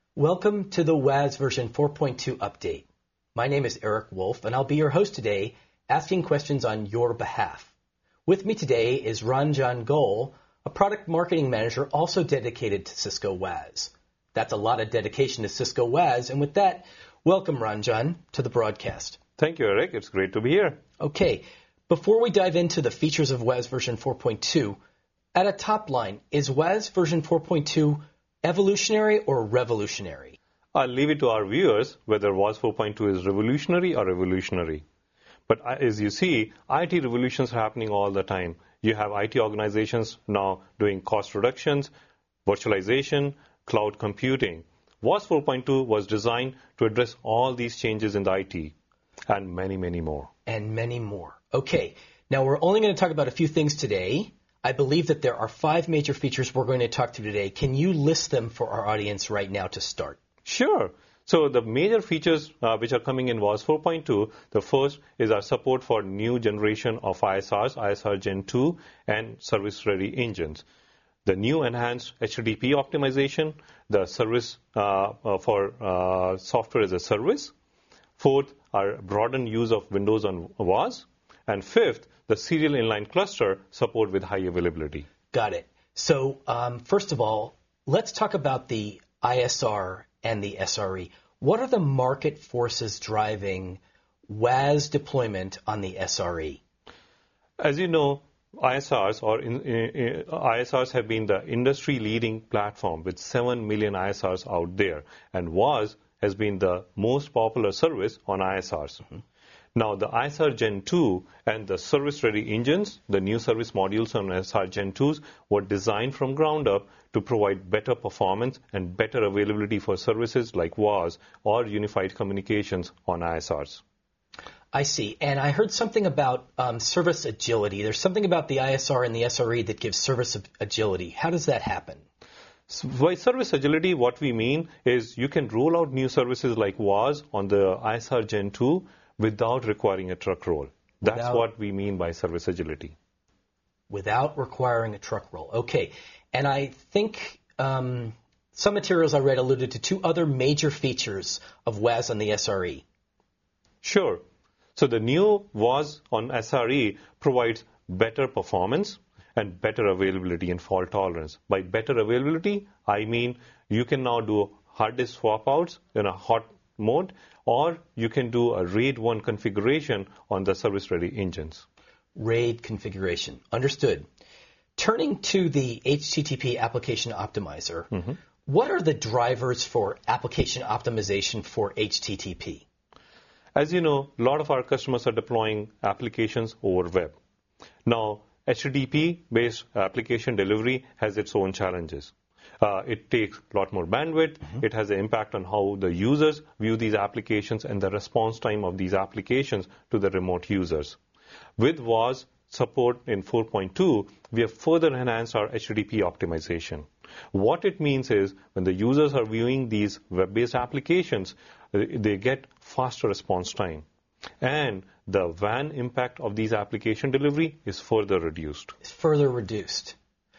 Welcome to the WAS version 4.2 update. My name is Eric Wolf, and I'll be your host today, asking questions on your behalf. With me today is Ranjan Goel, a product marketing manager also dedicated to Cisco WAS. That's a lot of dedication to Cisco WAS, and with that, welcome Ranjan to the broadcast. Thank you, Eric. It's great to be here. Okay, before we dive into the features of WAS version 4.2, at a top line, is WAS version 4.2 evolutionary or revolutionary? I'll leave it to our viewers whether WAS 4.2 is revolutionary or evolutionary. But as you see, IT revolutions are happening all the time. You have IT organizations now doing cost reductions, virtualization, cloud computing. WAS 4.2 was designed to address all these changes in the IT and many, many more. And many more. Okay, now we're only going to talk about a few things today. I believe that there are 5 major features we're going to talk to today. Can you list them for our audience right now to start? Sure. So the major features which are coming in WAS 4.2, the first is our support for new generation of ISRs, ISR Gen 2, and service-ready engines. The new enhanced HTTP optimization, the service for software as a service. Fourth, our broadened use of Windows on WAS. And fifth, the serial inline cluster support with high availability. Got it. So first of all, let's talk about the ISR and the SRE. What are the market forces driving WAS deployment on the SRE? As you know, ISRs have been the industry-leading platform with 7 million ISRs out there, and WAS has been the most popular service on ISRs. Mm-hmm. Now, the ISR Gen 2 and the service-ready engines, the new service modules on ISR Gen 2s, were designed from ground up to provide better performance and better availability for services like WAS or unified communications on ISRs. I see. And I heard something about service agility. There's something about the ISR and the SRE that gives service agility. How does that happen? So by service agility, what we mean is you can roll out new services like WAS on the ISR Gen 2 without requiring a truck roll. That's what we mean by service agility. Without requiring a truck roll. Okay. And I think some materials I read alluded to 2 other major features of WAS on the SRE. Sure. So the new WAS on SRE provides better performance and better availability and fault tolerance. By better availability, I mean you can now do hard disk swap outs in a hot mode, or you can do a RAID 1 configuration on the service-ready engines. RAID configuration. Understood. Turning to the HTTP application optimizer, what are the drivers for application optimization for HTTP? As you know, a lot of our customers are deploying applications over web. Now, HTTP-based application delivery has its own challenges. It takes a lot more bandwidth. It has an impact on how the users view these applications and the response time of these applications to the remote users. With WAS support in 4.2, we have further enhanced our HTTP optimization. What it means is when the users are viewing these web-based applications, they get faster response time. And the WAN impact of these application delivery is further reduced. It's further reduced.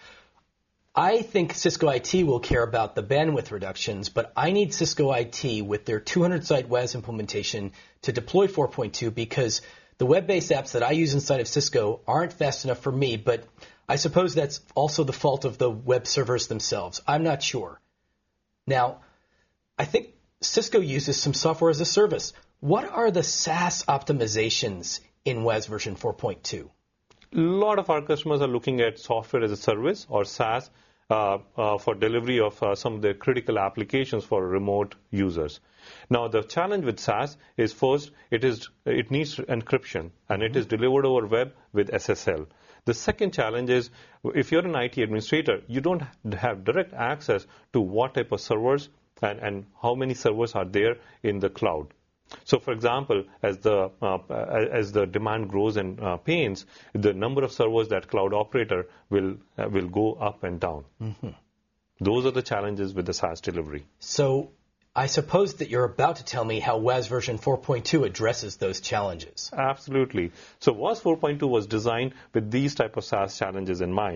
I think Cisco IT will care about the bandwidth reductions, but I need Cisco IT with their 200-site WAS implementation to deploy 4.2 because the web-based apps that I use inside of Cisco aren't fast enough for me, but I suppose that's also the fault of the web servers themselves. I'm not sure. Now, I think Cisco uses some software as a service. What are the SaaS optimizations in WAS version 4.2? A lot of our customers are looking at software as a service or SaaS for delivery of some of the critical applications for remote users. Now, the challenge with SaaS is first, it needs encryption, and it is delivered over web with SSL. The second challenge is if you're an IT administrator, you don't have direct access to what type of servers and how many servers are there in the cloud. So, for example, as the demand grows and pains, the number of servers that cloud operator will go up and down. Those are the challenges with the SaaS delivery. So, I suppose that you're about to tell me how WAS version 4.2 addresses those challenges. Absolutely. So WAS 4.2 was designed with these type of SaaS challenges in mind.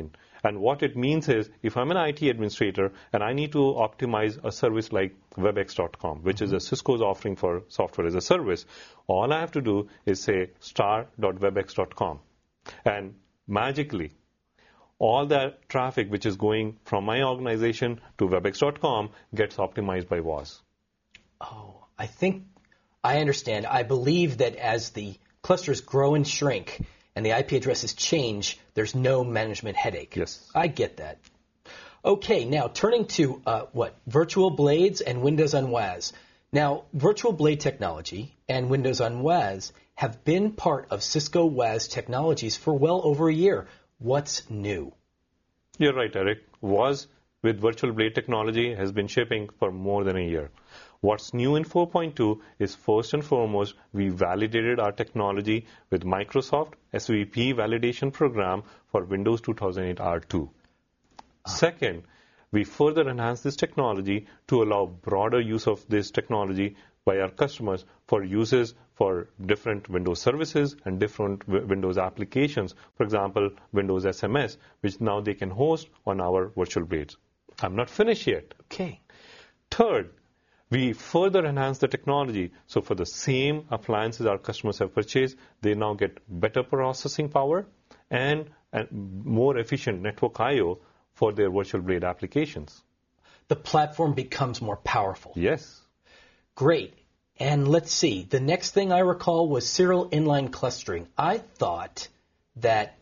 And what it means is, if I'm an IT administrator and I need to optimize a service like Webex.com, which is a Cisco's offering for software as a service, all I have to do is say star.webex.com. And magically, all that traffic which is going from my organization to Webex.com gets optimized by WAS. Oh, I think I understand. I believe that as the clusters grow and shrink, and the IP addresses change, there's no management headache. Yes. I get that. Okay, now turning to Virtual Blades and Windows on WAS. Now, Virtual Blade technology and Windows on WAS have been part of Cisco WAS technologies for well over a year. What's new? You're right, Eric. WAS with Virtual Blade technology has been shipping for more than a year. What's new in 4.2 is, first and foremost, we validated our technology with Microsoft SVP validation program for Windows 2008 R2. Second, we further enhanced this technology to allow broader use of this technology by our customers for uses for different Windows services and different Windows applications. For example, Windows SMS, which now they can host on our Virtual Blades. I'm not finished yet. Okay. Third, we further enhance the technology. So for the same appliances our customers have purchased, they now get better processing power and more efficient network I/O for their Virtual Blade applications. The platform becomes more powerful. Yes. Great. And let's see. The next thing I recall was serial inline clustering. I thought that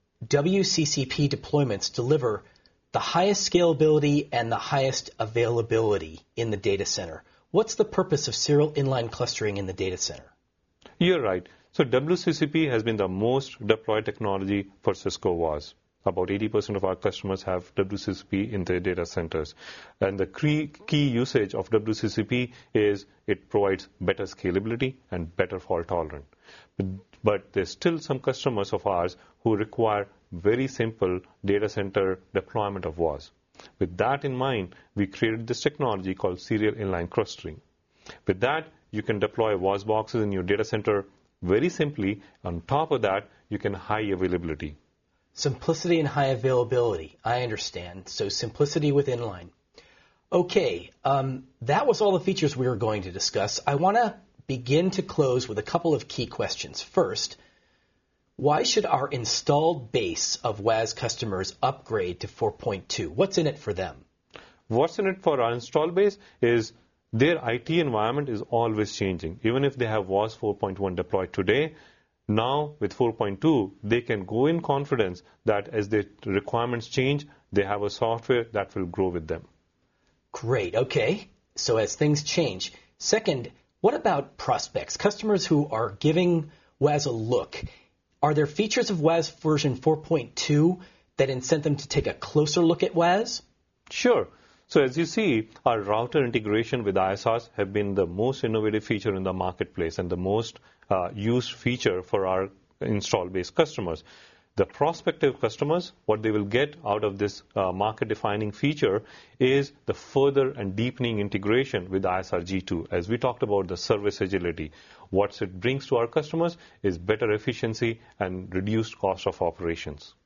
WCCP deployments deliver the highest scalability and the highest availability in the data center. What's the purpose of serial inline clustering in the data center? You're right. So WCCP has been the most deployed technology for Cisco WAS. About 80% of our customers have WCCP in their data centers. And the key usage of WCCP is it provides better scalability and better fault tolerance. But there's still some customers of ours who require very simple data center deployment of WAS. With that in mind, we created this technology called serial inline clustering. With that, you can deploy WAS boxes in your data center very simply. On top of that, you can high availability. Simplicity and high availability. I understand. So simplicity with inline. Okay, that was all the features we were going to discuss. I want to begin to close with a couple of key questions. First, why should our installed base of WAS customers upgrade to 4.2? What's in it for them? What's in it for our install base is their IT environment is always changing. Even if they have WAS 4.1 deployed today, now with 4.2, they can go in confidence that as their requirements change, they have a software that will grow with them. Great. Okay. So as things change. Second, what about prospects, customers who are giving WAS a look? Are there features of WAS version 4.2 that incent them to take a closer look at WAS? Sure. So as you see, our router integration with ISRs have been the most innovative feature in the marketplace and the most used feature for our install-based customers. The prospective customers, what they will get out of this market-defining feature is the further and deepening integration with ISR G2. As we talked about the service agility, what it brings to our customers is better efficiency and reduced cost of operations.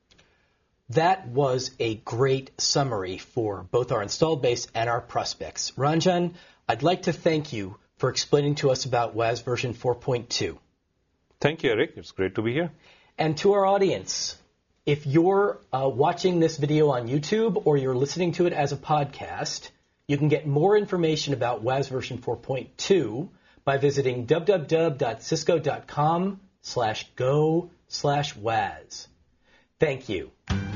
That was a great summary for both our installed base and our prospects. Ranjan, I'd like to thank you for explaining to us about WAS version 4.2. Thank you, Eric. It's great to be here. And to our audience, if you're watching this video on YouTube or you're listening to it as a podcast, you can get more information about WAS version 4.2 by visiting www.cisco.com/go/WAS. Thank you.